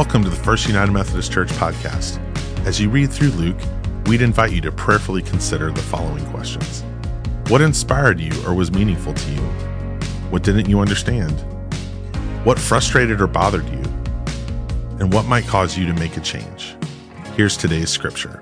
Welcome to the First United Methodist Church podcast. As you read through Luke, we'd invite you to prayerfully consider the following questions. What inspired you or was meaningful to you? What didn't you understand? What frustrated or bothered you? And what might cause you to make a change? Here's today's scripture.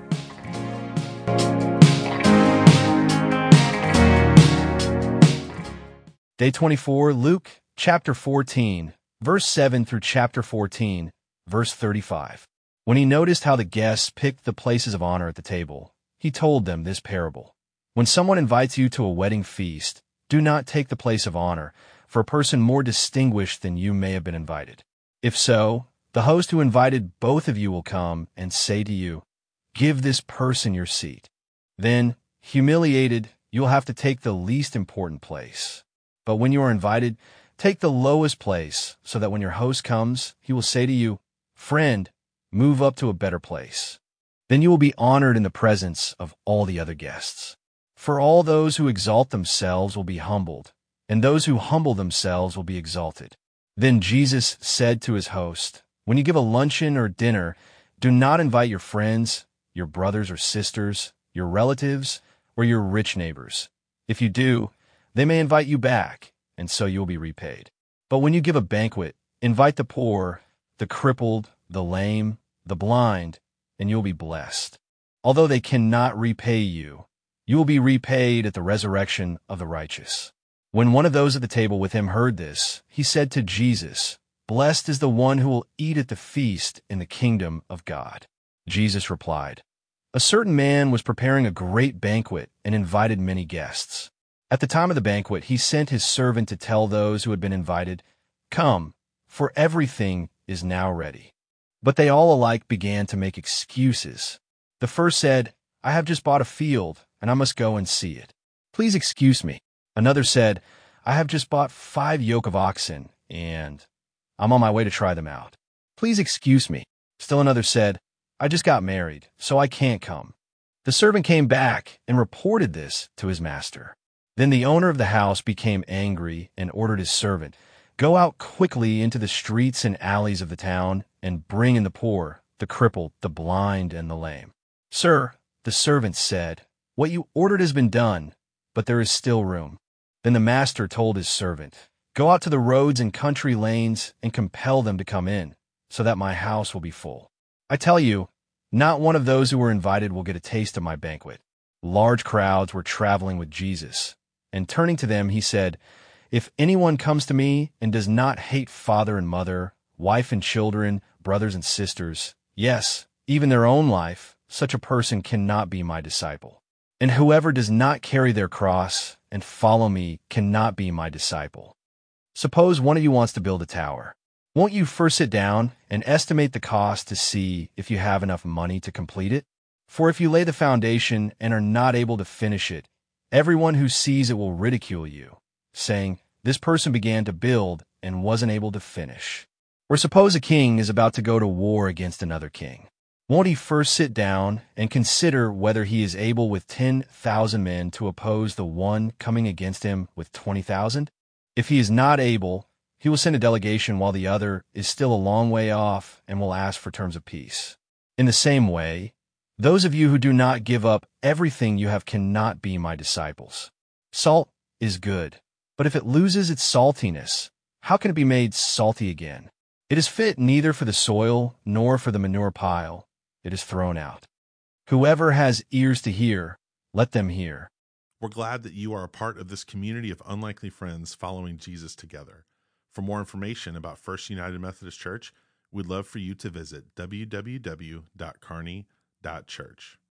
Day 24, Luke chapter 14, verse 7 through chapter 14, verse 35. When he noticed how the guests picked the places of honor at the table, he told them this parable. When someone invites you to a wedding feast, do not take the place of honor, for a person more distinguished than you may have been invited. If so, the host who invited both of you will come and say to you, "Give this person your seat." Then, humiliated, you will have to take the least important place. But when you are invited, take the lowest place, so that when your host comes, he will say to you, "Friend, move up to a better place." Then you will be honored in the presence of all the other guests. For all those who exalt themselves will be humbled, and those who humble themselves will be exalted. Then Jesus said to his host, "When you give a luncheon or dinner, do not invite your friends, your brothers or sisters, your relatives, or your rich neighbors. If you do, they may invite you back, and so you will be repaid. But when you give a banquet, invite the poor, the crippled, the lame, the blind, and you will be blessed. Although they cannot repay you, you will be repaid at the resurrection of the righteous." When one of those at the table with him heard this, he said to Jesus, "Blessed is the one who will eat at the feast in the kingdom of God." Jesus replied, "A certain man was preparing a great banquet and invited many guests. At the time of the banquet, he sent his servant to tell those who had been invited, 'Come, for everything is now ready.' But they all alike began to make excuses. The first said, 'I have just bought a field, and I must go and see it. Please excuse me.' Another said, 'I have just bought 5 yoke of oxen, and I'm on my way to try them out. Please excuse me.' Still another said, 'I just got married, so I can't come.' The servant came back and reported this to his master. Then the owner of the house became angry and ordered his servant, 'Go out quickly into the streets and alleys of the town and bring in the poor, the crippled, the blind, and the lame.' 'Sir,' the servant said, 'what you ordered has been done, but there is still room.' Then the master told his servant, 'Go out to the roads and country lanes and compel them to come in, so that my house will be full. I tell you, not one of those who were invited will get a taste of my banquet.'" Large crowds were traveling with Jesus, and turning to them, he said, "If anyone comes to me and does not hate father and mother, wife and children, brothers and sisters, yes, even their own life, such a person cannot be my disciple. And whoever does not carry their cross and follow me cannot be my disciple. Suppose one of you wants to build a tower. Won't you first sit down and estimate the cost to see if you have enough money to complete it? For if you lay the foundation and are not able to finish it, everyone who sees it will ridicule you, saying, 'This person began to build and wasn't able to finish.' Or suppose a king is about to go to war against another king. Won't he first sit down and consider whether he is able with 10,000 men to oppose the one coming against him with 20,000? If he is not able, he will send a delegation while the other is still a long way off and will ask for terms of peace. In the same way, those of you who do not give up everything you have cannot be my disciples. Salt is good, but if it loses its saltiness, how can it be made salty again? It is fit neither for the soil nor for the manure pile. It is thrown out. Whoever has ears to hear, let them hear." We're glad that you are a part of this community of unlikely friends following Jesus together. For more information about First United Methodist Church, we'd love for you to visit www.kearney.church.